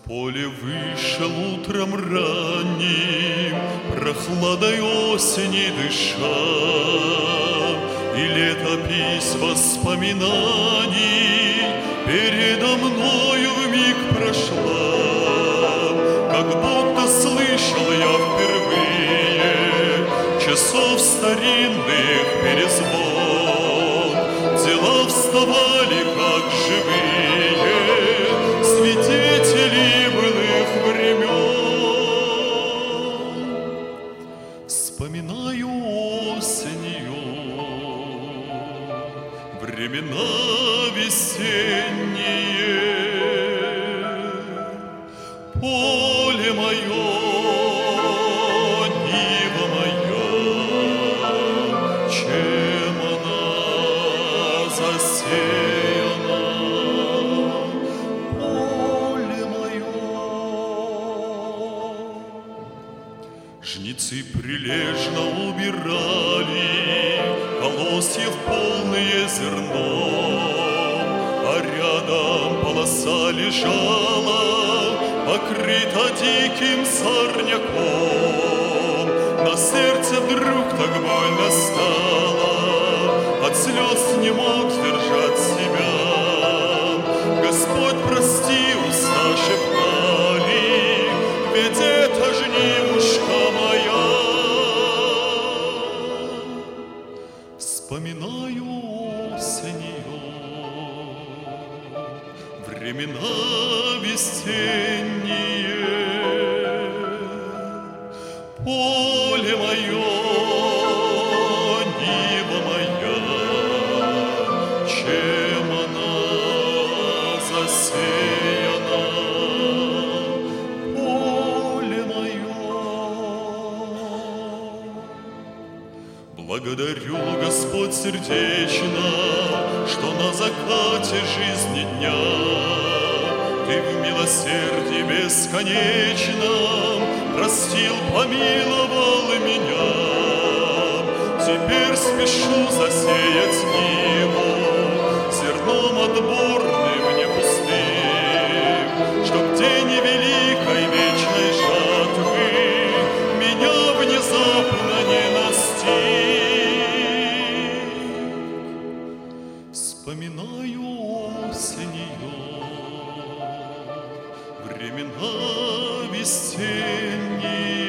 поле вышел утром ранним, прохладой осени дыша, и летопись воспоминаний передо мною вмиг прошла. Как будто слышал я впервые часов старинных перезвон. Дела вставали как живые свидетели былых времен. Вспоминаю осенью времена весенние, поле мое, нива моя, чем она засеяна, поле мое. Жнецы прилежно убирали колосьев полные зерно, а рядом полоса лежала, покрыта диким сорняком. На сердце вдруг так больно стало, от слез не мог сдержать себя. Господь, прости, уста шептали, ведь это жнивушка моя. Вспоминаю осенью времена весенние, поле мое, нива моя, чем она засеяна, поле мое. Благодарю, Господь, сердечно, что на закате жизни дня Ты в милосердии бесконечном простил, помиловал меня. Теперь спешу засеять ниву зерном отборным, не пустым, чтоб в день великой вечной жатвы меня внезапно не настиг. Вспоминаю осенью времена весенние,